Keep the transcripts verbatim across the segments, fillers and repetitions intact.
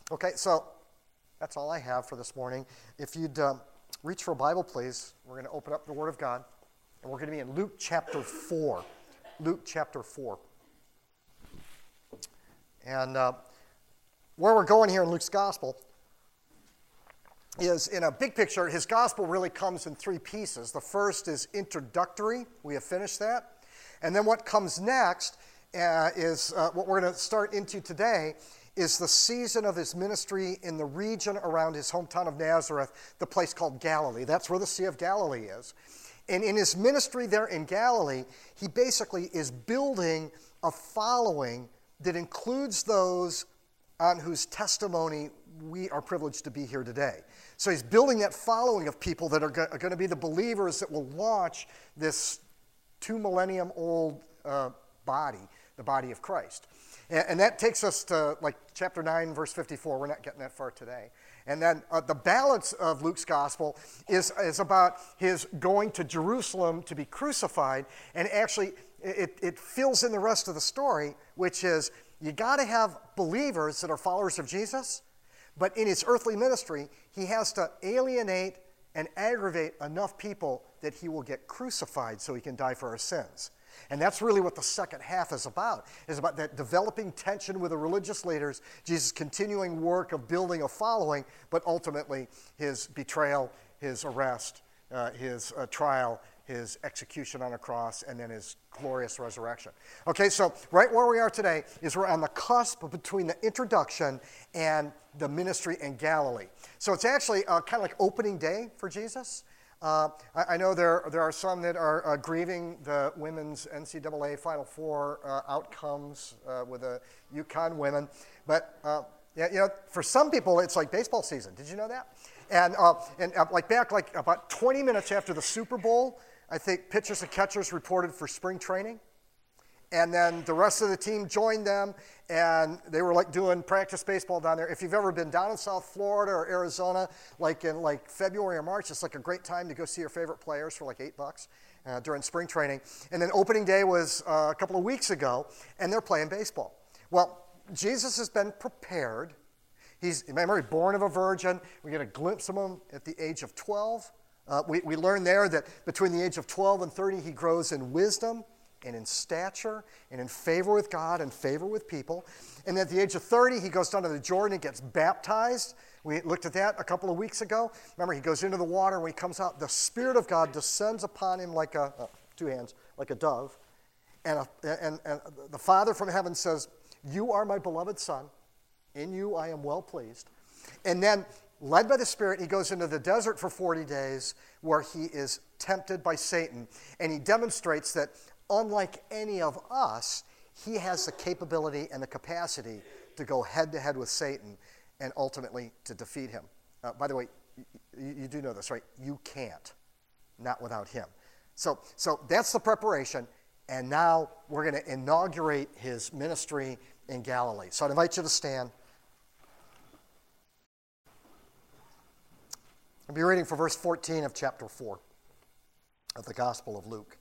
Okay, so that's all I have for this morning. If you'd um, reach for a Bible, please, we're going to open up the Word of God, and we're going to be in Luke chapter four. Luke chapter four. And uh, where we're going here in Luke's Gospel is, in a big picture, his Gospel really comes in three pieces. The first is introductory. We have finished that. And then what comes next uh, is uh, what we're going to start into today is the season of his ministry in the region around his hometown of Nazareth, the place called Galilee. That's where the Sea of Galilee is. And in his ministry there in Galilee, he basically is building a following that includes those on whose testimony we are privileged to be here today. So he's building that following of people that are, go- are going to be the believers that will launch this two millennium old uh, body, the body of Christ. And, and that takes us to like chapter nine, verse fifty-four. We're not getting that far today. And then uh, the balance of Luke's gospel is, is about his going to Jerusalem to be crucified. And actually, it, it fills in the rest of the story, which is you got to have believers that are followers of Jesus. But in his earthly ministry, he has to alienate and aggravate enough people that he will get crucified so he can die for our sins. And that's really what the second half is about, is about that developing tension with the religious leaders, Jesus' continuing work of building a following, but ultimately his betrayal, his arrest, uh, his uh, trial, his execution on a cross, and then his glorious resurrection. Okay, so right where we are today is we're on the cusp between the introduction and the ministry in Galilee. So it's actually uh, kind of like opening day for Jesus. Uh, I, I know there, there are some that are uh, grieving the women's N C double A Final Four uh, outcomes uh, with the UConn women. But uh, yeah, you know, for some people, it's like baseball season. Did you know that? And, uh, and uh, like back like about twenty minutes after the Super Bowl, I think pitchers and catchers reported for spring training. And then the rest of the team joined them, and they were like doing practice baseball down there. If you've ever been down in South Florida or Arizona, like in like February or March, it's like a great time to go see your favorite players for like eight bucks uh, during spring training. And then opening day was uh, a couple of weeks ago, and they're playing baseball. Well, Jesus has been prepared. He's, remember, born of a virgin. We get a glimpse of him at the age of twelve. Uh, we, we learn there that between the age of twelve and thirty, he grows in wisdom and in stature and in favor with God and favor with people. And at the age of thirty, he goes down to the Jordan and gets baptized. We looked at that a couple of weeks ago. Remember, he goes into the water, and when he comes out, the Spirit of God descends upon him like a, uh, two hands, like a dove. And, a, and, and the Father from heaven says, "You are my beloved Son. In you I am well pleased." And then, led by the Spirit, he goes into the desert for forty days where he is tempted by Satan. And he demonstrates that unlike any of us, he has the capability and the capacity to go head-to-head with Satan and ultimately to defeat him. Uh, by the way, you, you do know this, right? You can't, not without him. So, so that's the preparation, and now we're going to inaugurate his ministry in Galilee. So I'd invite you to stand. I'll be reading from verse fourteen of chapter four of the Gospel of Luke.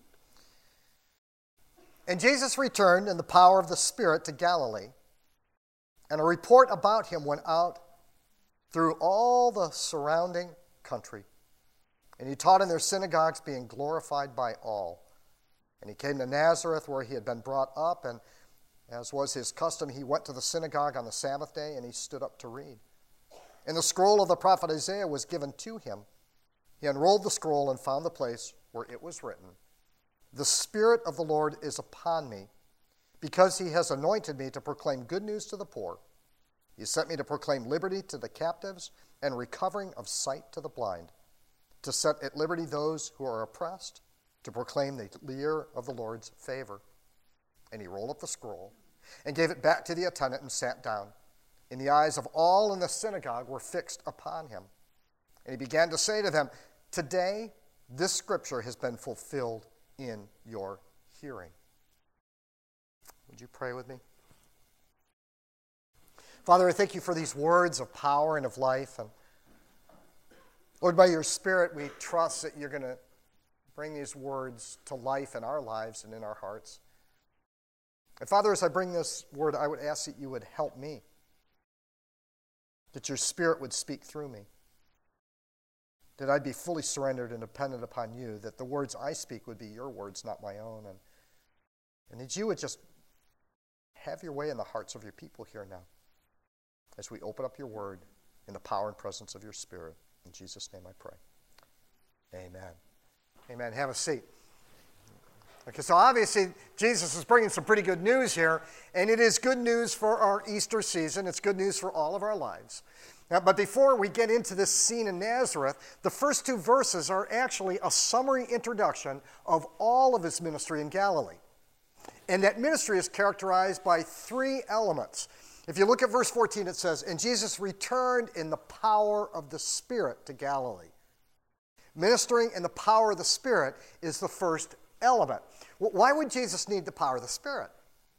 And Jesus returned in the power of the Spirit to Galilee, and a report about him went out through all the surrounding country. And he taught in their synagogues, being glorified by all. And he came to Nazareth, where he had been brought up, and as was his custom, he went to the synagogue on the Sabbath day, and he stood up to read. And the scroll of the prophet Isaiah was given to him. He unrolled the scroll and found the place where it was written, "The Spirit of the Lord is upon me, because he has anointed me to proclaim good news to the poor. He sent me to proclaim liberty to the captives and recovering of sight to the blind, to set at liberty those who are oppressed, to proclaim the year of the Lord's favor." And he rolled up the scroll and gave it back to the attendant and sat down. And the eyes of all in the synagogue were fixed upon him. And he began to say to them, "Today this scripture has been fulfilled in your hearing." Would you pray with me? Father, I thank you for these words of power and of life. And Lord, by your Spirit, we trust that you're going to bring these words to life in our lives and in our hearts. And Father, as I bring this word, I would ask that you would help me. that your Spirit would speak through me, that I'd be fully surrendered and dependent upon you, that the words I speak would be your words, not my own, and, and that you would just have your way in the hearts of your people here now as we open up your word in the power and presence of your Spirit. In Jesus' name I pray. Amen. Amen. Have a seat. Okay, so obviously Jesus is bringing some pretty good news here, and it is good news for our Easter season. It's good news for all of our lives. Now, but before we get into this scene in Nazareth, the first two verses are actually a summary introduction of all of his ministry in Galilee. And that ministry is characterized by three elements. If you look at verse fourteen, it says, "And Jesus returned in the power of the Spirit to Galilee." Ministering in the power of the Spirit is the first element. Why would Jesus need the power of the Spirit?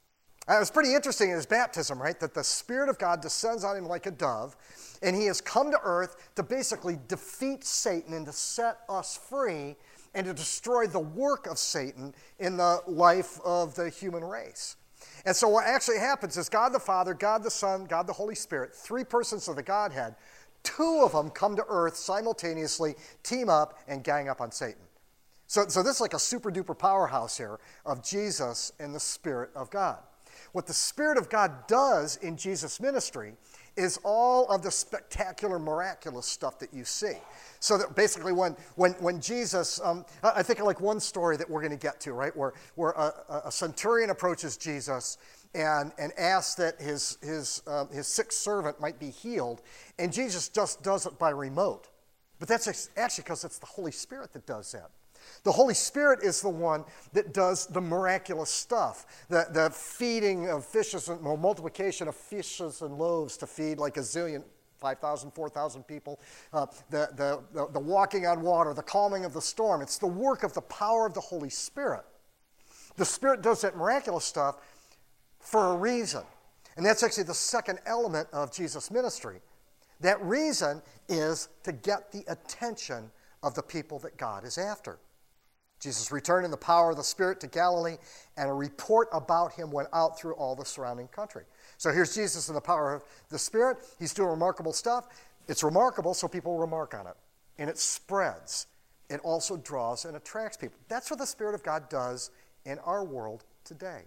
It was pretty interesting in his baptism, right? That the Spirit of God descends on him like a dove, and he has come to earth to basically defeat Satan and to set us free and to destroy the work of Satan in the life of the human race. And so what actually happens is God the Father, God the Son, God the Holy Spirit, three persons of the Godhead, two of them come to earth simultaneously, team up, and gang up on Satan. So, so this is like a super-duper powerhouse here of Jesus and the Spirit of God. What the Spirit of God does in Jesus' ministry is all of the spectacular, miraculous stuff that you see. So that basically when, when, when Jesus, um, I think of like one story that we're going to get to, right, where, where a, a centurion approaches Jesus and, and asks that his, his, um, his sick servant might be healed, and Jesus just does it by remote. But that's actually because it's the Holy Spirit that does that. The Holy Spirit is the one that does the miraculous stuff, the, the feeding of fishes and well, multiplication of fishes and loaves to feed like a zillion, five thousand, four thousand people, uh, the, the, the, the walking on water, the calming of the storm. It's the work of the power of the Holy Spirit. The Spirit does that miraculous stuff for a reason. And that's actually the second element of Jesus' ministry. That reason is to get the attention of the people that God is after. Jesus returned in the power of the Spirit to Galilee, and a report about him went out through all the surrounding country. So here's Jesus in the power of the Spirit. He's doing remarkable stuff. It's remarkable, so people remark on it. And it spreads. It also draws and attracts people. That's what the Spirit of God does in our world today,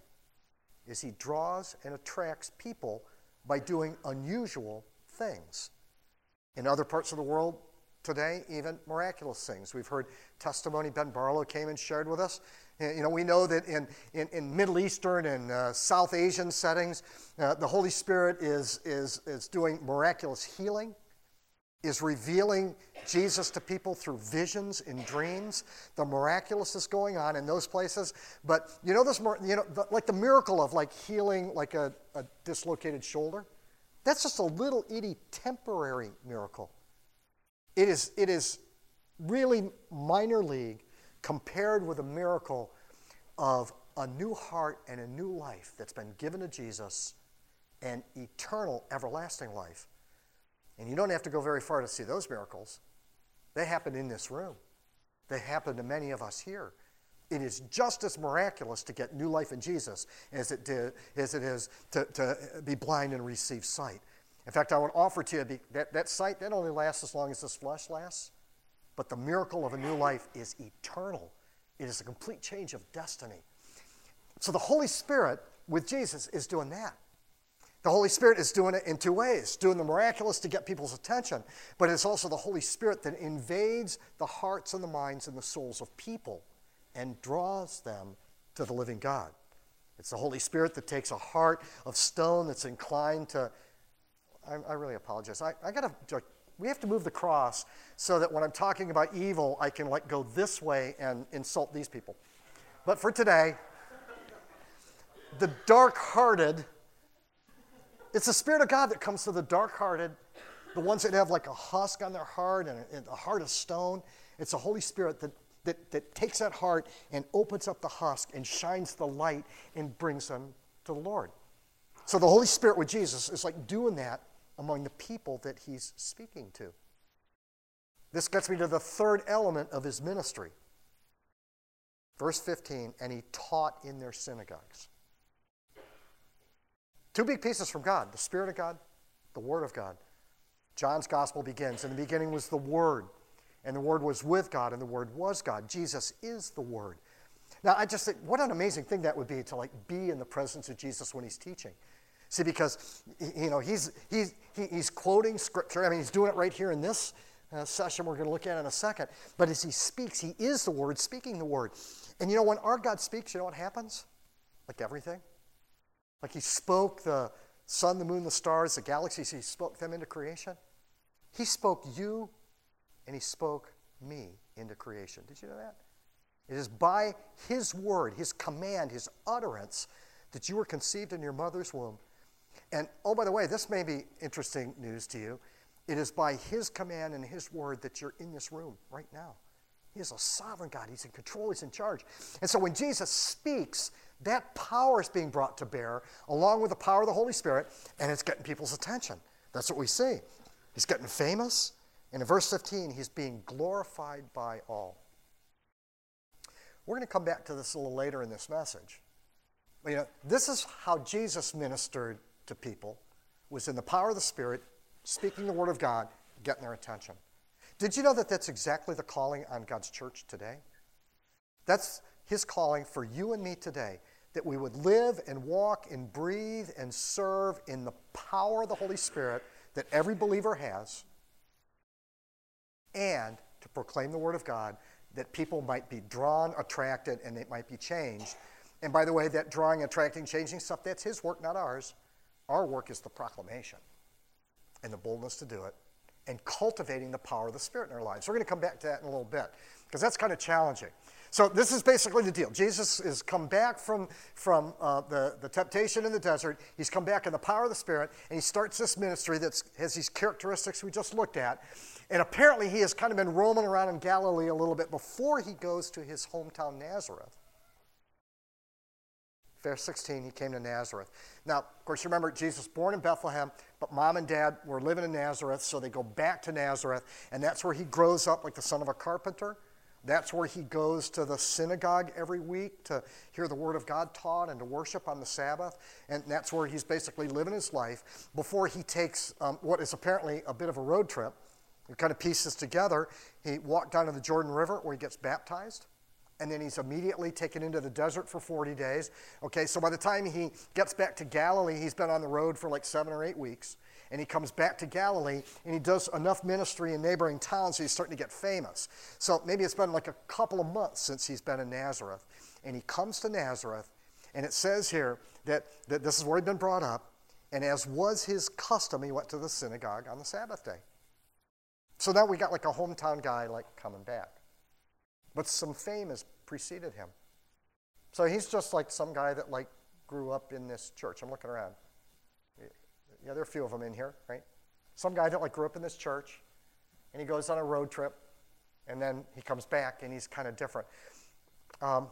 is he draws and attracts people by doing unusual things. In other parts of the world today, even miraculous things. We've heard testimony. Ben Barlow came and shared with us. You know, we know that in, in, in Middle Eastern and uh, South Asian settings, uh, the Holy Spirit is, is, is doing miraculous healing, is revealing Jesus to people through visions and dreams. The miraculous is going on in those places. But you know, this, you know, the, like the miracle of like healing like a, a dislocated shoulder, that's just a little itty temporary miracle. It is, it is really minor league compared with a miracle of a new heart and a new life that's been given to Jesus, and eternal, everlasting life. And you don't have to go very far to see those miracles. They happen in this room. They happen to many of us here. It is just as miraculous to get new life in Jesus as it, did, as it is to, to be blind and receive sight. In fact, I would offer to you that, that sight, that only lasts as long as this flesh lasts. But the miracle of a new life is eternal. It is a complete change of destiny. So the Holy Spirit with Jesus is doing that. The Holy Spirit is doing it in two ways, doing the miraculous to get people's attention, but it's also the Holy Spirit that invades the hearts and the minds and the souls of people and draws them to the living God. It's the Holy Spirit that takes a heart of stone that's inclined to... I, I really apologize. I, I gotta, we have to move the cross so that when I'm talking about evil, I can like go this way and insult these people. But for today, the dark-hearted, it's the Spirit of God that comes to the dark-hearted, the ones that have like a husk on their heart and a, and a heart of stone. It's the Holy Spirit that, that, that takes that heart and opens up the husk and shines the light and brings them to the Lord. So the Holy Spirit with Jesus is like doing that among the people that he's speaking to. This gets me to the third element of his ministry. Verse fifteen, and he taught in their synagogues. Two big pieces from God, the Spirit of God, the Word of God. John's gospel begins, in the beginning was the Word, and the Word was with God, and the Word was God. Jesus is the Word. Now, I just think, what an amazing thing that would be to like be in the presence of Jesus when he's teaching. See, because, you know, he's, he's, he's quoting Scripture. I mean, he's doing it right here in this uh, session we're going to look at in a second. But as he speaks, he is the Word, speaking the Word. And, you know, when our God speaks, you know what happens? Like everything. Like he spoke the sun, the moon, the stars, the galaxies. He spoke them into creation. He spoke you, and he spoke me into creation. Did you know that? It is by his word, his command, his utterance, that you were conceived in your mother's womb. And, oh, by the way, this may be interesting news to you. It is by his command and his word that you're in this room right now. He is a sovereign God. He's in control. He's in charge. And so when Jesus speaks, that power is being brought to bear along with the power of the Holy Spirit, and it's getting people's attention. That's what we see. He's getting famous. And in verse fifteen, he's being glorified by all. We're going to come back to this a little later in this message. You know, this is how Jesus ministered to people, was in the power of the Spirit, speaking the Word of God, getting their attention. Did you know that that's exactly the calling on God's church today? That's his calling for you and me today, that we would live and walk and breathe and serve in the power of the Holy Spirit that every believer has, and to proclaim the Word of God, that people might be drawn, attracted, and they might be changed. And by the way, that drawing, attracting, changing stuff, that's his work, not ours. Our work is the proclamation and the boldness to do it and cultivating the power of the Spirit in our lives. We're going to come back to that in a little bit because that's kind of challenging. So this is basically the deal. Jesus has come back from, from uh, the, the temptation in the desert. He's come back in the power of the Spirit, and he starts this ministry that has these characteristics we just looked at. And apparently he has kind of been roaming around in Galilee a little bit before he goes to his hometown Nazareth. Verse sixteen, he came to Nazareth. Now, of course, you remember Jesus was born in Bethlehem, but mom and dad were living in Nazareth, so they go back to Nazareth, and that's where he grows up like the son of a carpenter. That's where he goes to the synagogue every week to hear the Word of God taught and to worship on the Sabbath. And that's where he's basically living his life before he takes um, what is apparently a bit of a road trip. He kind of pieces together. He walked down to the Jordan River where he gets baptized. And then he's immediately taken into the desert for forty days. Okay, so by the time he gets back to Galilee, he's been on the road for like seven or eight weeks. And he comes back to Galilee, and he does enough ministry in neighboring towns so he's starting to get famous. So maybe it's been like a couple of months since he's been in Nazareth. And he comes to Nazareth, and it says here that, that this is where he'd been brought up. And as was his custom, he went to the synagogue on the Sabbath day. So now we got like a hometown guy like coming back. But some fame has preceded him. So he's just like some guy that like grew up in this church. I'm looking around. Yeah, there are a few of them in here, right? Some guy that like grew up in this church, and he goes on a road trip, and then he comes back, and he's kind of different. Um,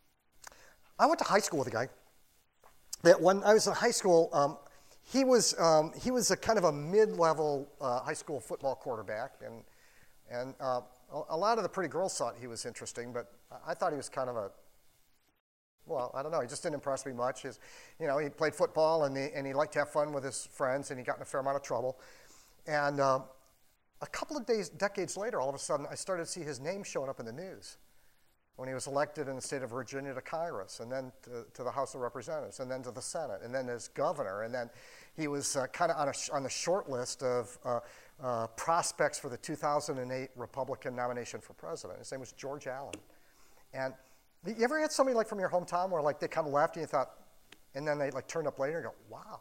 I went to high school with a guy that when I was in high school, um, he was um, he was a kind of a mid-level uh, high school football quarterback, and and uh, a lot of the pretty girls thought he was interesting, but I thought he was kind of a Well, I don't know. He just didn't impress me much. His, you know, he played football, and he, and he liked to have fun with his friends, and he got in a fair amount of trouble. And uh, a couple of days, decades later, all of a sudden, I started to see his name showing up in the news when he was elected in the state of Virginia to Congress, and then to, to the House of Representatives, and then to the Senate, and then as governor. And then he was uh, kind of on, a, on the short list of uh, uh, prospects for the two thousand eight Republican nomination for president. His name was George Allen. And you ever had somebody like from your hometown where like they kind of left and you thought, and then they like turned up later and go, wow,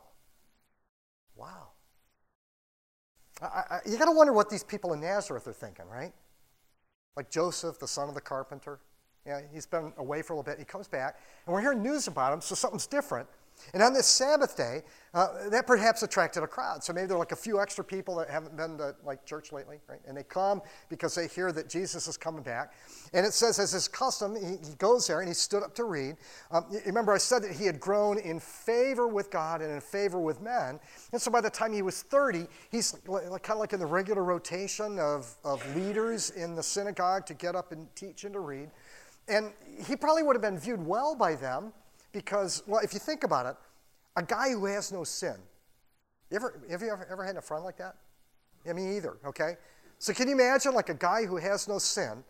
wow. I, I, you got to wonder what these people in Nazareth are thinking, right? Like Joseph, the son of the carpenter. Yeah, he's been away for a little bit. He comes back, and we're hearing news about him, so something's different. And on this Sabbath day, uh, that perhaps attracted a crowd. So maybe there are like a few extra people that haven't been to like church lately, right? And they come because they hear that Jesus is coming back. And it says, as his custom, he, he goes there and he stood up to read. Um, you remember I said that he had grown in favor with God and in favor with men. And so by the time he was thirty, he's like, like, kind of like in the regular rotation of, of leaders in the synagogue to get up and teach and to read. And he probably would have been viewed well by them. Because, well, if you think about it, a guy who has no sin, you ever, have you ever, ever had a friend like that? Yeah, me either, okay? So can you imagine like a guy who has no sin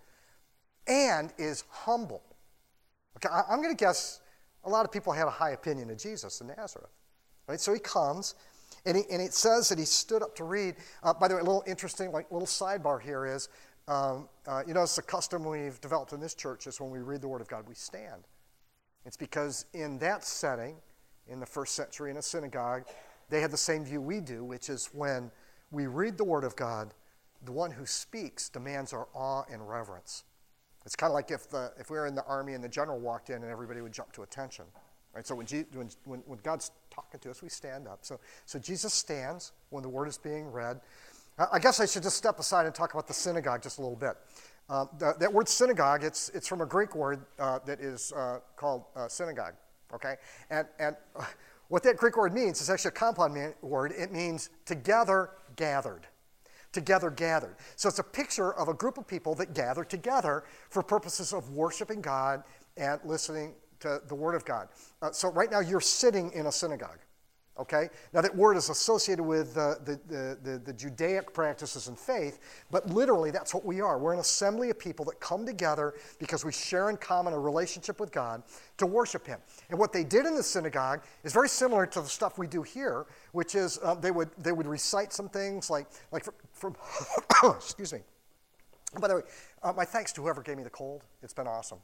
and is humble? Okay, I, I'm going to guess a lot of people had a high opinion of Jesus in Nazareth, right? So he comes, and, he, and it says that he stood up to read. Uh, by the way, a little interesting, like little sidebar here is, um, uh, you know, it's a custom we've developed in this church is when we read the Word of God, we stand. It's because in that setting, in the first century in a synagogue, they had the same view we do, which is when we read the Word of God, the one who speaks demands our awe and reverence. It's kind of like if the if we were in the army and the general walked in and everybody would jump to attention. Right? So when, Je- when, when, when God's talking to us, we stand up. So, so Jesus stands when the Word is being read. I, I guess I should just step aside and talk about the synagogue just a little bit. Uh, the, that word synagogue, it's, it's from a Greek word uh, that is uh, called uh, synagogue. Okay? And, and uh, what that Greek word means is actually a compound man- word. It means together, gathered. Together gathered. So it's a picture of a group of people that gather together for purposes of worshiping God and listening to the Word of God. Uh, so right now you're sitting in a synagogue, okay? Now that word is associated with uh, the, the, the, the Judaic practices and faith, but literally that's what we are. We're an assembly of people that come together because we share in common a relationship with God to worship Him. And what they did in the synagogue is very similar to the stuff we do here, which is uh, they would they would recite some things like, like from, from excuse me. By the way, uh, my thanks to whoever gave me the cold. It's been awesome.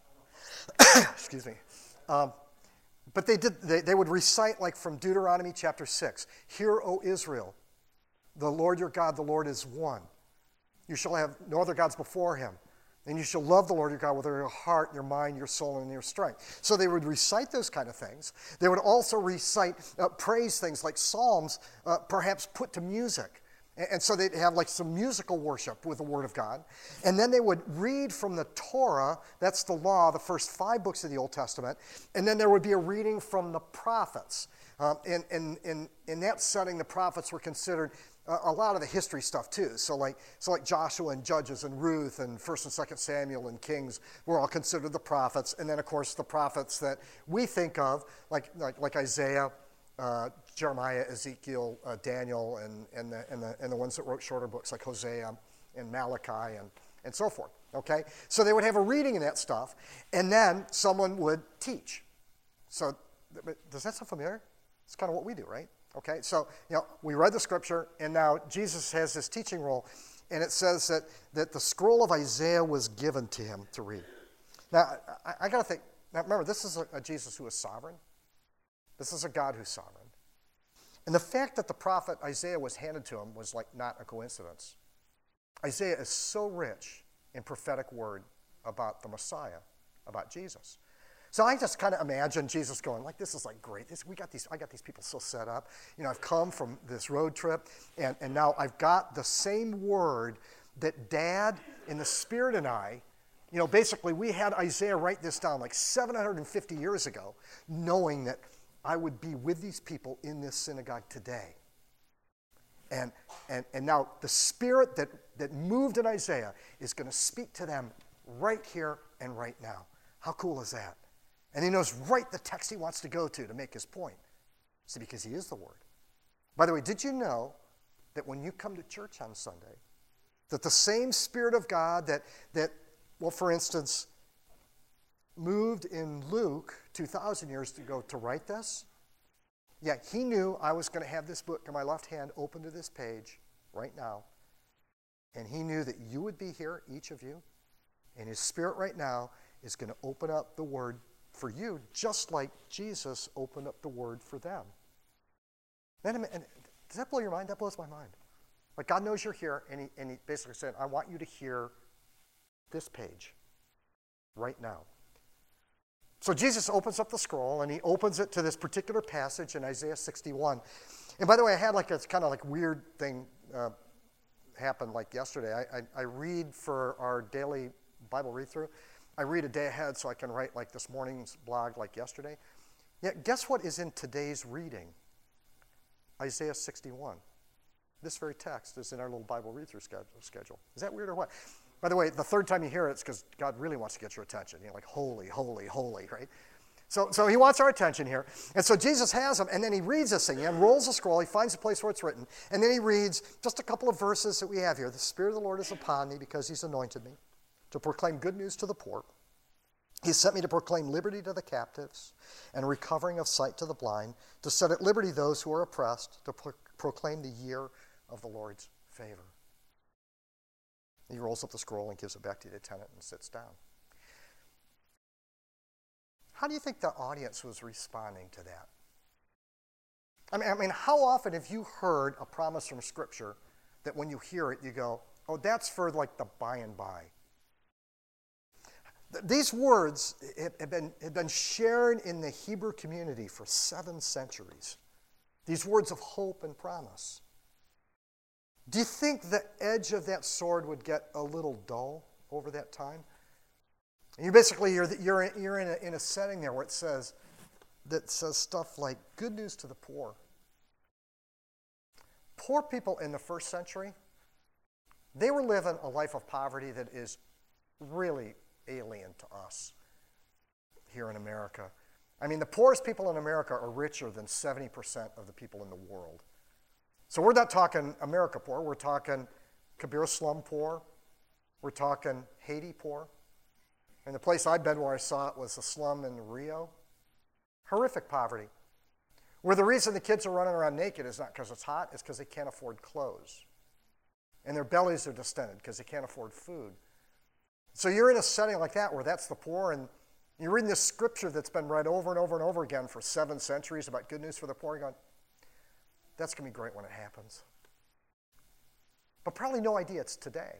Excuse me. Um, but they did. They, they would recite like from Deuteronomy chapter six. Hear, O Israel, the Lord your God, the Lord is one. You shall have no other gods before Him. And you shall love the Lord your God with your heart, your mind, your soul, and your strength. So they would recite those kind of things. They would also recite uh, praise things like psalms, uh, perhaps put to music. And so they'd have like some musical worship with the Word of God. And then they would read from the Torah, that's the law, the first five books of the Old Testament. And then there would be a reading from the prophets. Um, in, in, in, in that setting, the prophets were considered uh, a lot of the history stuff too. So like, so like Joshua and Judges and Ruth and First and Second Samuel and Kings were all considered the prophets. And then, of course, the prophets that we think of, like, like, like Isaiah, Uh, Jeremiah, Ezekiel, uh, Daniel, and, and, the, and, the, and the ones that wrote shorter books like Hosea and Malachi and, and so forth, okay? So they would have a reading of that stuff, and then someone would teach. So does that sound familiar? It's kind of what we do, right? Okay, so you know, we read the scripture, and now Jesus has this teaching role, and it says that, that the scroll of Isaiah was given to him to read. Now, I, I got to think, now remember, this is a, a Jesus who is sovereign. This is a God who's sovereign. And the fact that the prophet Isaiah was handed to him was like not a coincidence. Isaiah is so rich in prophetic word about the Messiah, about Jesus. So I just kind of imagine Jesus going, like, this is like great. This, we got these, I got these people so set up. You know, I've come from this road trip, and, and now I've got the same word that Dad in the Spirit and I, you know, basically we had Isaiah write this down like seven hundred fifty years ago, knowing that I would be with these people in this synagogue today. And, and, and now the Spirit that, that moved in Isaiah is going to speak to them right here and right now. How cool is that? And he knows right the text he wants to go to to make his point. See, because he is the Word. By the way, did you know that when you come to church on Sunday, that the same Spirit of God that, that well, for instance, moved in Luke two thousand years ago to write this, yeah, he knew I was going to have this book in my left hand open to this page right now. And he knew that you would be here, each of you, and his Spirit right now is going to open up the Word for you, just like Jesus opened up the Word for them. And, and does that blow your mind? That blows my mind. Like, God knows you're here, and he, and he basically said, I want you to hear this page right now. So Jesus opens up the scroll, and he opens it to this particular passage in Isaiah sixty-one. And by the way, I had like a kind of like weird thing uh, happen like yesterday. I, I, I read for our daily Bible read-through. I read a day ahead so I can write like this morning's blog like yesterday. Yeah, guess what is in today's reading? Isaiah sixty-one. This very text is in our little Bible read-through schedule. Is that weird or what? By the way, the third time you hear it, it's because God really wants to get your attention. You know, like holy, holy, holy, right? So, so he wants our attention here. And so Jesus has them, and then he reads this thing. He unrolls the scroll. He finds a place where it's written. And then he reads just a couple of verses that we have here. The Spirit of the Lord is upon me because he's anointed me to proclaim good news to the poor. He sent me to proclaim liberty to the captives and recovering of sight to the blind, to set at liberty those who are oppressed, to pro- proclaim the year of the Lord's favor. He rolls up the scroll and gives it back to the attendant and sits down. How do you think the audience was responding to that? I mean, I mean, how often have you heard a promise from Scripture that when you hear it, you go, oh, that's for like the by and by? These words have been, have been shared in the Hebrew community for seven centuries. These words of hope and promise. Do you think the edge of that sword would get a little dull over that time? You basically, you're, you're, you're in, a, in a setting there where it says, that says stuff like, good news to the poor. Poor people in the first century, they were living a life of poverty that is really alien to us here in America. I mean, the poorest people in America are richer than seventy percent of the people in the world. So we're not talking America poor, we're talking Kibera slum poor, we're talking Haiti poor. And the place I've been where I saw it was a slum in Rio. Horrific poverty. Where the reason the kids are running around naked is not because it's hot, it's because they can't afford clothes. And their bellies are distended because they can't afford food. So you're in a setting like that where that's the poor, and you're reading this scripture that's been read over and over and over again for seven centuries about good news for the poor. You're going, that's going to be great when it happens. But probably no idea it's today.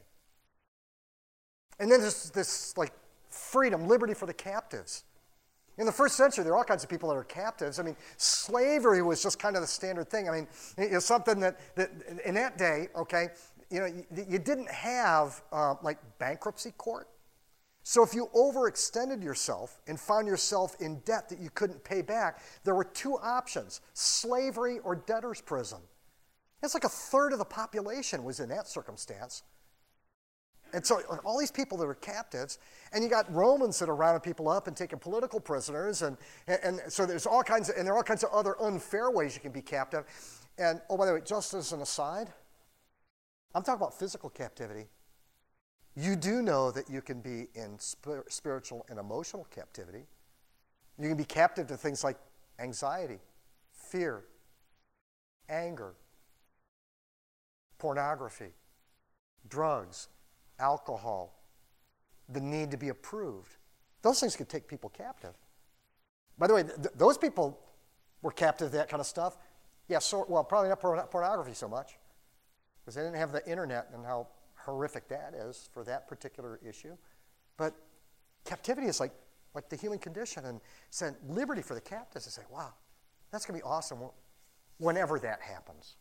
And then there's this like freedom, liberty for the captives. In the first century, there are all kinds of people that are captives. I mean, slavery was just kind of the standard thing. I mean, it's something that, that in that day, okay, you know, you, you didn't have uh, like bankruptcy court. So if you overextended yourself and found yourself in debt that you couldn't pay back, there were two options, slavery or debtor's prison. It's like a third of the population was in that circumstance. And so all these people that are captives, and you got Romans that are rounding people up and taking political prisoners, and, and, and so there's all kinds of, and there are all kinds of other unfair ways you can be captive. And, oh, by the way, just as an aside, I'm talking about physical captivity. You do know that you can be in spir- spiritual and emotional captivity. You can be captive to things like anxiety, fear, anger, pornography, drugs, alcohol, the need to be approved. Those things could take people captive. By the way, th- those people were captive to that kind of stuff. Yeah, so, well, probably not porn- pornography so much, because they didn't have the internet and how horrific that is for that particular issue. But captivity is like, like the human condition, and said liberty for the captives. They say, wow, that's going to be awesome whenever that happens.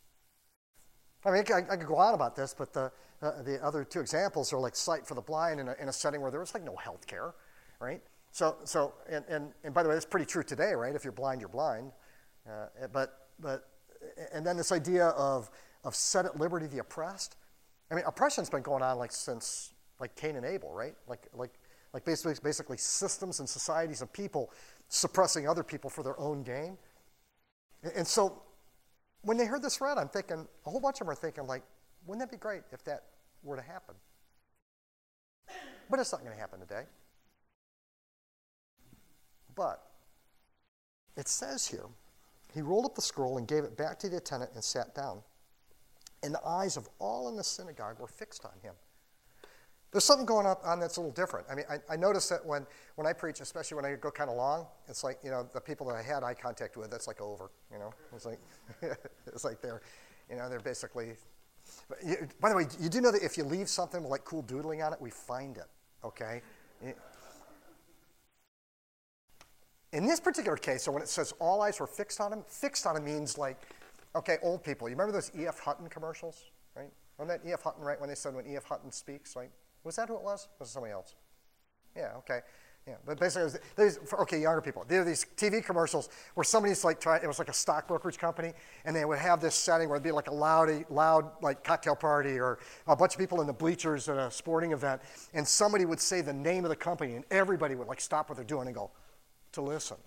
I mean, I, I could go on about this, but the uh, the other two examples are like sight for the blind in a, in a setting where there was like no health care, right? So, so and, and, and by the way, that's pretty true today, right? If you're blind, you're blind. Uh, but, but, and then this idea of, of set at liberty the oppressed. I mean, oppression's been going on like since like Cain and Abel, right? Like, like, like basically, basically systems and societies of people suppressing other people for their own gain. And, and so, when they heard this read, I'm thinking, a whole bunch of them are thinking, like, wouldn't that be great if that were to happen? But it's not going to happen today. But it says here, he rolled up the scroll and gave it back to the attendant and sat down. And the eyes of all in the synagogue were fixed on him. There's something going on that's a little different. I mean, I, I notice that when, when I preach, especially when I go kind of long, it's like, you know, the people that I had eye contact with, that's like over, you know. It's like, it's like they're, you know, they're basically, you, by the way, you do know that if you leave something with like cool doodling on it, we find it, okay? In this particular case, so when it says all eyes were fixed on him, fixed on him means like, okay, old people. You remember those E F. Hutton commercials, right? Wasn't that E F. Hutton, right, when they said when E F. Hutton speaks, right? Was that who it was? Was it somebody else? Yeah, okay. Yeah, but basically, it was, there's, for, okay, younger people. There are these T V commercials where somebody's like trying, it was like a stock brokerage company, and they would have this setting where it'd be like a loud, loud like cocktail party or a bunch of people in the bleachers at a sporting event, and somebody would say the name of the company, and everybody would like stop what they're doing and go, to listen.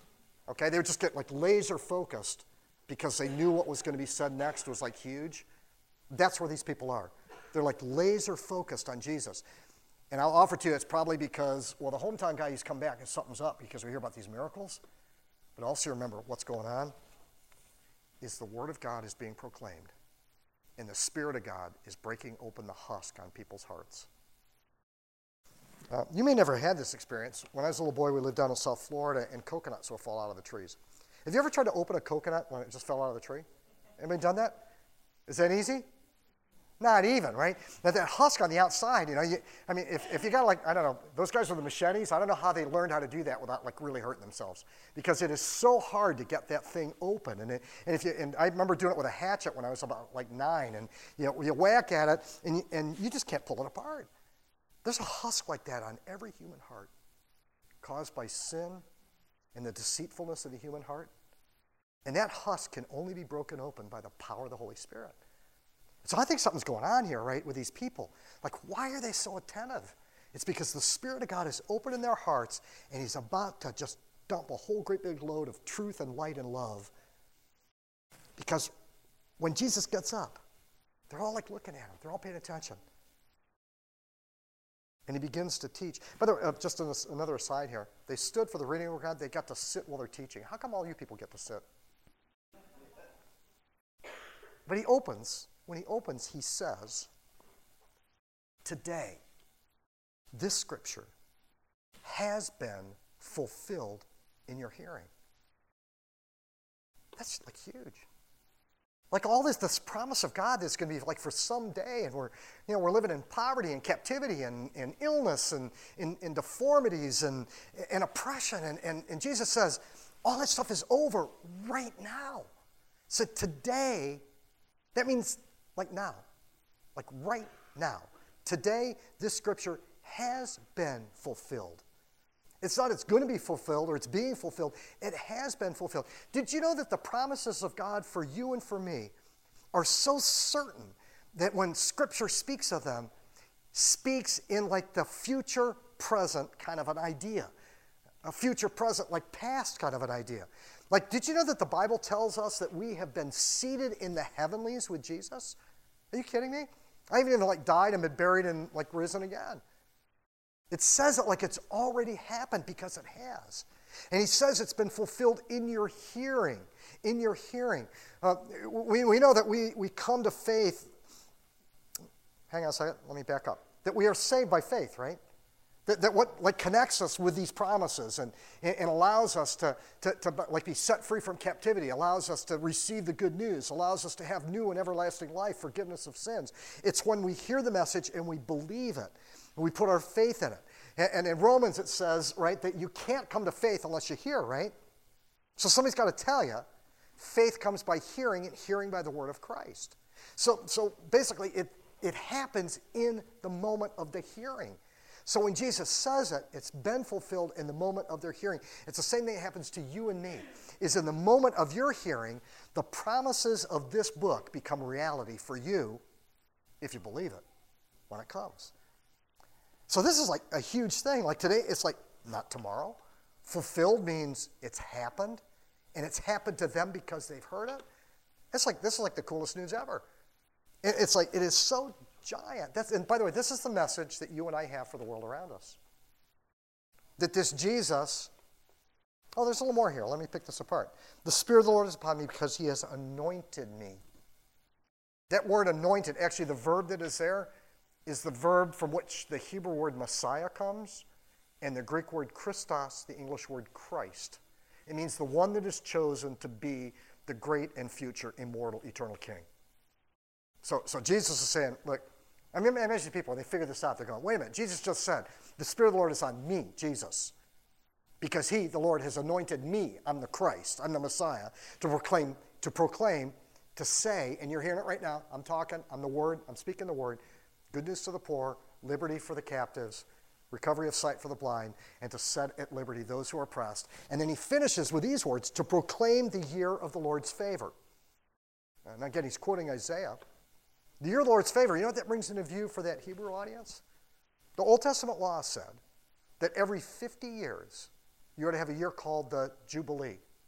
Okay, they would just get like laser focused because they knew what was going to be said next was like huge. That's where these people are. They're like laser focused on Jesus. And I'll offer to you it's probably because, well, the hometown guy, he's come back and something's up because we hear about these miracles. But also remember what's going on is the Word of God is being proclaimed. And the Spirit of God is breaking open the husk on people's hearts. Uh, you may never have had this experience. When I was a little boy, we lived down in South Florida, and coconuts would fall out of the trees. Have you ever tried to open a coconut when it just fell out of the tree? Anybody done that? Is that easy? Not even, right? Now that husk on the outside, you know, you, I mean, if, if you got like, I don't know, those guys with the machetes, I don't know how they learned how to do that without like really hurting themselves. Because it is so hard to get that thing open. And, it, and, if you, and I remember doing it with a hatchet when I was about like nine. And you know, you whack at it, and you, and you just can't pull it apart. There's a husk like that on every human heart, caused by sin and the deceitfulness of the human heart. And that husk can only be broken open by the power of the Holy Spirit. So I think something's going on here, right, with these people. Like, why are they so attentive? It's because the Spirit of God is open in their hearts, and he's about to just dump a whole great big load of truth and light and love. Because when Jesus gets up, they're all like looking at him. They're all paying attention. And he begins to teach. By the way, uh, just another aside here. They stood for the reading of God. They got to sit while they're teaching. How come all you people get to sit? But he opens. When he opens, he says, today, this scripture has been fulfilled in your hearing. That's like huge. Like all this, this promise of God that's going to be like for someday, and we're, you know, we're living in poverty and captivity and, and illness and, and, and deformities and, and oppression. And, and, and Jesus says, all that stuff is over right now. So today, that means like now, like right now. Today, this scripture has been fulfilled. It's not it's going to be fulfilled or it's being fulfilled. It has been fulfilled. Did you know that the promises of God for you and for me are so certain that when scripture speaks of them, speaks in like the future present kind of an idea. A future present like past kind of an idea. Like, did you know that the Bible tells us that we have been seated in the heavenlies with Jesus? Are you kidding me? I even like died and been buried and like risen again. It says it like it's already happened because it has. And he says it's been fulfilled in your hearing. In your hearing. Uh, we, we know that we, we come to faith. Hang on a second. Let me back up. That we are saved by faith, right? That, that what like connects us with these promises and, and allows us to, to, to like be set free from captivity, allows us to receive the good news, allows us to have new and everlasting life, forgiveness of sins. It's when we hear the message and we believe it, and we put our faith in it. And, and in Romans it says, right, that you can't come to faith unless you hear, right? So somebody's got to tell you, faith comes by hearing and hearing by the word of Christ. So, so basically it, it happens in the moment of the hearing. So when Jesus says it, it's been fulfilled in the moment of their hearing. It's the same thing that happens to you and me. Is in the moment of your hearing, the promises of this book become reality for you if you believe it when it comes. So this is like a huge thing. Like today, it's like not tomorrow. Fulfilled means it's happened, and it's happened to them because they've heard it. It's like this is like the coolest news ever. It, it's like it is so giant. That's, and by the way, this is the message that you and I have for the world around us. That this Jesus, oh, there's a little more here. Let me pick this apart. The Spirit of the Lord is upon me because he has anointed me. That word anointed, actually the verb that is there is the verb from which the Hebrew word Messiah comes, and the Greek word Christos, the English word Christ. It means the one that is chosen to be the great and future, immortal, eternal King. So, so Jesus is saying, look, I mean, I imagine people, when they figure this out, they're going, wait a minute, Jesus just said, the Spirit of the Lord is on me, Jesus, because he, the Lord, has anointed me. I'm the Christ. I'm the Messiah to proclaim, to proclaim, to say, and you're hearing it right now. I'm talking. I'm the Word. I'm speaking the Word. Good news to the poor, liberty for the captives, recovery of sight for the blind, and to set at liberty those who are oppressed. And then he finishes with these words, to proclaim the year of the Lord's favor. And again, he's quoting Isaiah. The year of the Lord's favor, you know what that brings into view for that Hebrew audience? The Old Testament law said that every fifty years, you ought to have a year called the Jubilee.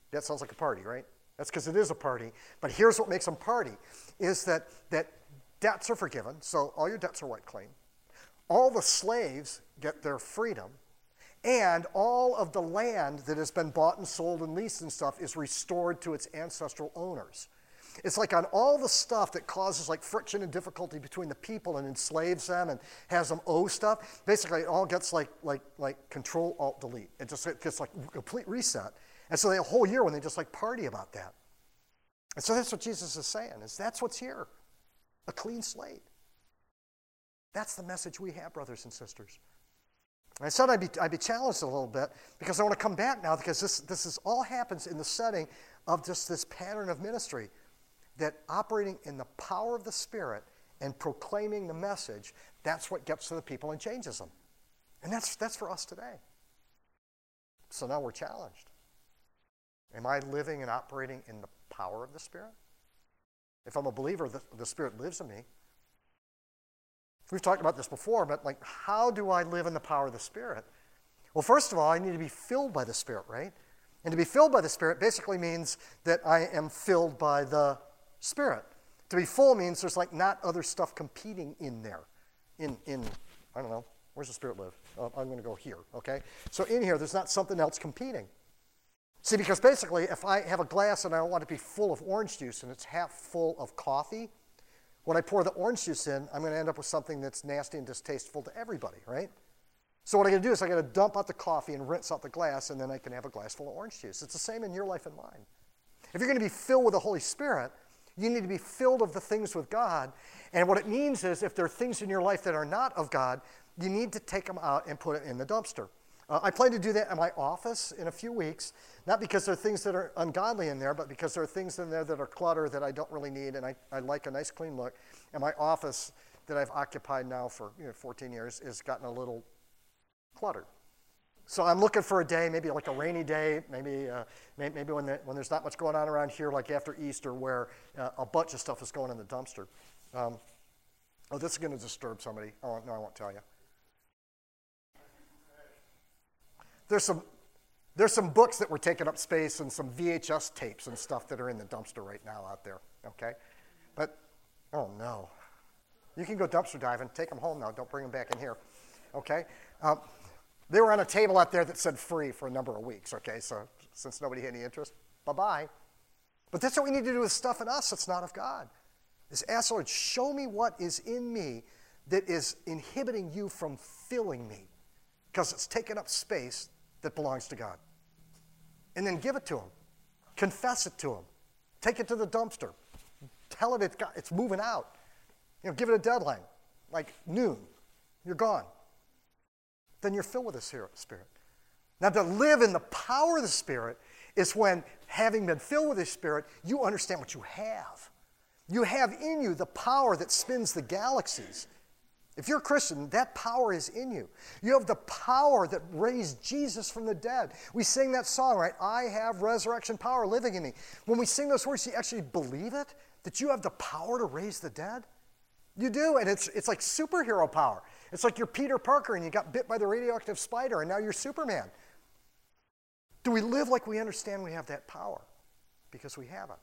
That sounds like a party, right? That's because it is a party. But here's what makes them party, is that, that debts are forgiven, so all your debts are wiped clean. All the slaves get their freedom, and all of the land that has been bought and sold and leased and stuff is restored to its ancestral owners. It's like on all the stuff that causes like friction and difficulty between the people and enslaves them and has them owe stuff, basically it all gets like like like control alt delete. It just it gets like complete reset. And so they have a whole year when they just like party about that. And so that's what Jesus is saying, is that's what's here. A clean slate. That's the message we have, brothers and sisters. I said I'd be, I'd be challenged a little bit because I want to come back now because this, this is all happens in the setting of just this pattern of ministry, that operating in the power of the Spirit and proclaiming the message, that's what gets to the people and changes them. And that's, that's for us today. So now we're challenged. Am I living and operating in the power of the Spirit? If I'm a believer, the, the Spirit lives in me. We've talked about this before, but like, how do I live in the power of the Spirit? Well, first of all, I need to be filled by the Spirit, right? And to be filled by the Spirit basically means that I am filled by the Spirit. To be full means there's like not other stuff competing in there. In, in I don't know, where's the Spirit live? Oh, I'm going to go here, okay? So in here, there's not something else competing. See, because basically, if I have a glass and I want it to be full of orange juice and it's half full of coffee, when I pour the orange juice in, I'm going to end up with something that's nasty and distasteful to everybody, right? So what I got to do is I got to dump out the coffee and rinse out the glass, and then I can have a glass full of orange juice. It's the same in your life and mine. If you're going to be filled with the Holy Spirit, you need to be filled of the things with God. And what it means is if there are things in your life that are not of God, you need to take them out and put it in the dumpster. Uh, I plan to do that in my office in a few weeks, not because there are things that are ungodly in there, but because there are things in there that are clutter that I don't really need, and I, I like a nice clean look. And my office that I've occupied now for you know, fourteen years has gotten a little cluttered. So I'm looking for a day, maybe like a rainy day, maybe uh, maybe when, the, when there's not much going on around here, like after Easter, where uh, a bunch of stuff is going in the dumpster. Um, oh, this is going to disturb somebody. Oh, no, I won't tell you. There's some, there's some books that were taking up space and some V H S tapes and stuff that are in the dumpster right now out there, okay? But, oh no. You can go dumpster diving. Take them home now. Don't bring them back in here, okay? Um, they were on a table out there that said free for a number of weeks, okay? So since nobody had any interest, bye-bye. But that's what we need to do with stuff in us that's not of God, is ask the Lord, show me what is in me that is inhibiting you from filling me, because it's taking up space that belongs to God. And then give it to him. Confess it to him. Take it to the dumpster. Tell it it's, got, it's moving out. You know, give it a deadline, like noon. You're gone. Then you're filled with the Spirit. Now, to live in the power of the Spirit is when, having been filled with the Spirit, you understand what you have. You have in you the power that spins the galaxies. If you're a Christian, that power is in you. You have the power that raised Jesus from the dead. We sing that song, right? I have resurrection power living in me. When we sing those words, you actually believe it? That you have the power to raise the dead? You do, and it's, it's like superhero power. It's like you're Peter Parker and you got bit by the radioactive spider and now you're Superman. Do we live like we understand we have that power? Because we have it.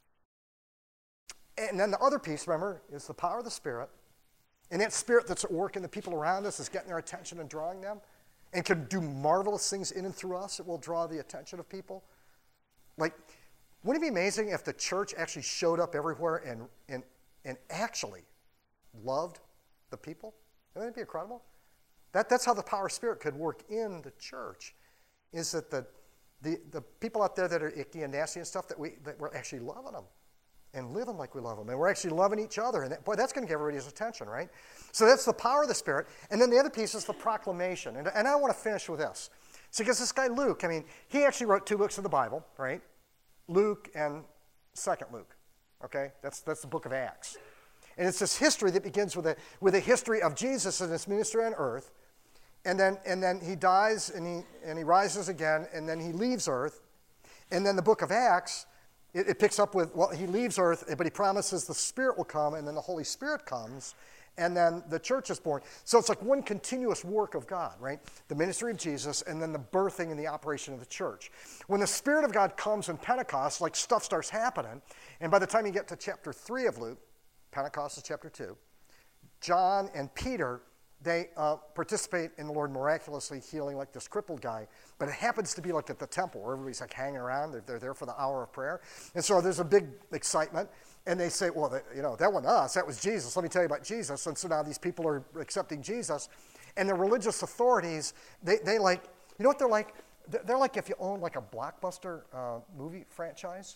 And then the other piece, remember, is the power of the Spirit. And that Spirit that's at work in the people around us is getting their attention and drawing them and can do marvelous things in and through us that will draw the attention of people. Like, wouldn't it be amazing if the church actually showed up everywhere and, and, and actually loved the people? Wouldn't it be incredible? That, that's how the power of Spirit could work in the church, is that the, the, the people out there that are icky and nasty and stuff, that, we, that we're actually loving them. And living like we love them. And we're actually loving each other. And that, boy, that's going to get everybody's attention, right? So that's the power of the Spirit. And then the other piece is the proclamation. And, and I want to finish with this. See, because this guy Luke, I mean, he actually wrote two books of the Bible, right? Luke and Second Luke, okay? That's, that's the book of Acts. And it's this history that begins with a, with a history of Jesus and his ministry on earth. And then, and then he dies and he, and he rises again. And then he leaves earth. And then the book of Acts, It, it picks up with, well, he leaves earth, but he promises the Spirit will come, and then the Holy Spirit comes, and then the church is born. So it's like one continuous work of God, right? The ministry of Jesus, and then the birthing and the operation of the church. When the Spirit of God comes in Pentecost, like stuff starts happening, and by the time you get to chapter three of Luke, Pentecost is chapter two, John and Peter, they uh, participate in the Lord miraculously healing like this crippled guy, but it happens to be like at the temple where everybody's like hanging around. They're, they're there for the hour of prayer. And so there's a big excitement, and they say, well, they, you know, that wasn't us, that was Jesus. Let me tell you about Jesus. And so now these people are accepting Jesus, and the religious authorities, they, they like, you know what they're like? They're like if you own like a Blockbuster uh, movie franchise,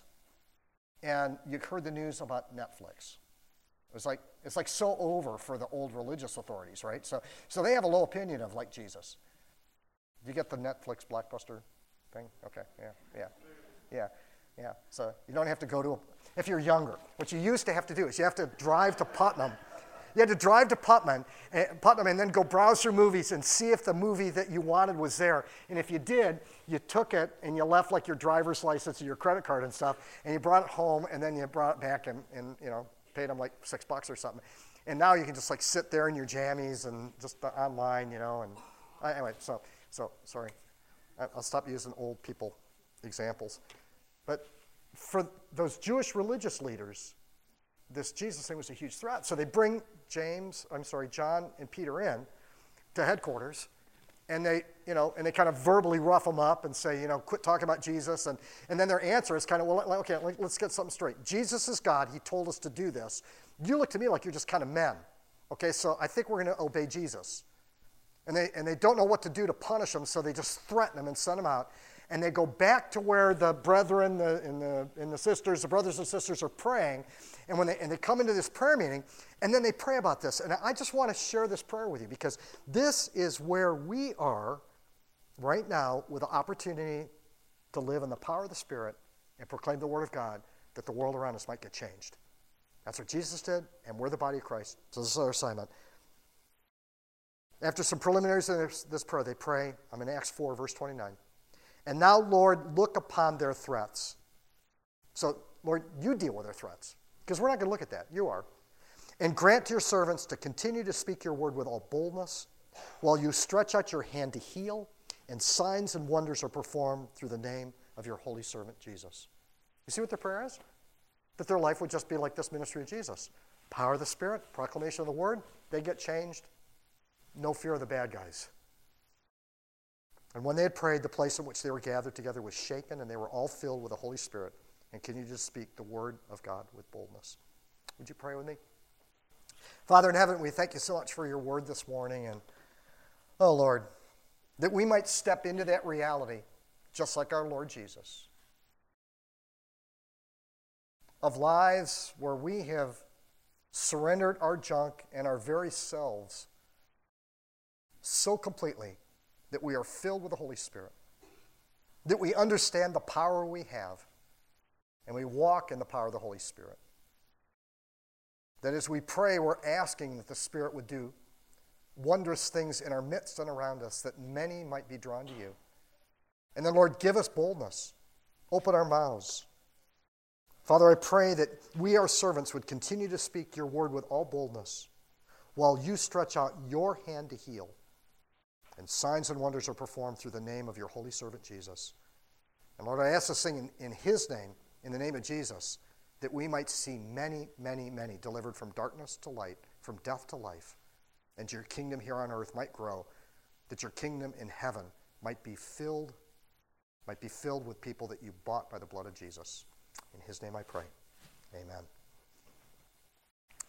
and you heard the news about Netflix. It was like, it's like so over for the old religious authorities, right? So, so they have a low opinion of like Jesus. Do you get the Netflix Blockbuster thing? Okay, yeah, yeah, yeah, yeah. So you don't have to go to, a, if you're younger, what you used to have to do is you have to drive to Putnam. You had to drive to Putnam, and, Putnam and then go browse through movies and see if the movie that you wanted was there. And if you did, you took it and you left like your driver's license or your credit card and stuff, and you brought it home, and then you brought it back and, and you know, paid them like six bucks or something. And now you can just like sit there in your jammies and just uh, online, you know. And uh, anyway, so, so sorry. I, I'll stop using old people examples. But for those Jewish religious leaders, this Jesus thing was a huge threat. So they bring James, I'm sorry, John and Peter in to headquarters, and they, you know, and they kind of verbally rough them up and say, you know, quit talking about Jesus. And, and then their answer is kind of, well, okay, let's get something straight. Jesus is God. He told us to do this. You look to me like you're just kind of men. Okay, so I think we're going to obey Jesus. And they, and they don't know what to do to punish them, so they just threaten them and send them out. And they go back to where the brethren the, and, the, and the sisters, the brothers and sisters are praying. And when they, and they come into this prayer meeting, and then they pray about this. And I just want to share this prayer with you, because this is where we are right now with the opportunity to live in the power of the Spirit and proclaim the Word of God, that the world around us might get changed. That's what Jesus did, and we're the body of Christ. So this is our assignment. After some preliminaries in this, this prayer, they pray. I'm in Acts four, verse twenty-nine. And now, Lord, look upon their threats. So, Lord, you deal with their threats, because we're not going to look at that. You are. And grant to your servants to continue to speak your word with all boldness, while you stretch out your hand to heal, and signs and wonders are performed through the name of your holy servant, Jesus. You see what their prayer is? That their life would just be like this ministry of Jesus. Power of the Spirit, proclamation of the word, they get changed. No fear of the bad guys. And when they had prayed, the place in which they were gathered together was shaken, and they were all filled with the Holy Spirit and continued to speak the word of God with boldness. Would you pray with me? Father in heaven, we thank you so much for your word this morning. And, oh, Lord, that we might step into that reality just like our Lord Jesus. Of lives where we have surrendered our junk and our very selves so completely that we are filled with the Holy Spirit, that we understand the power we have, and we walk in the power of the Holy Spirit. That as we pray, we're asking that the Spirit would do wondrous things in our midst and around us, that many might be drawn to you. And then, Lord, give us boldness. Open our mouths. Father, I pray that we, our servants, would continue to speak your word with all boldness, while you stretch out your hand to heal, and signs and wonders are performed through the name of your holy servant, Jesus. And Lord, I ask this thing in, in his name, in the name of Jesus, that we might see many, many, many delivered from darkness to light, from death to life, and your kingdom here on earth might grow, that your kingdom in heaven might be filled, might be filled with people that you bought by the blood of Jesus. In his name I pray. Amen.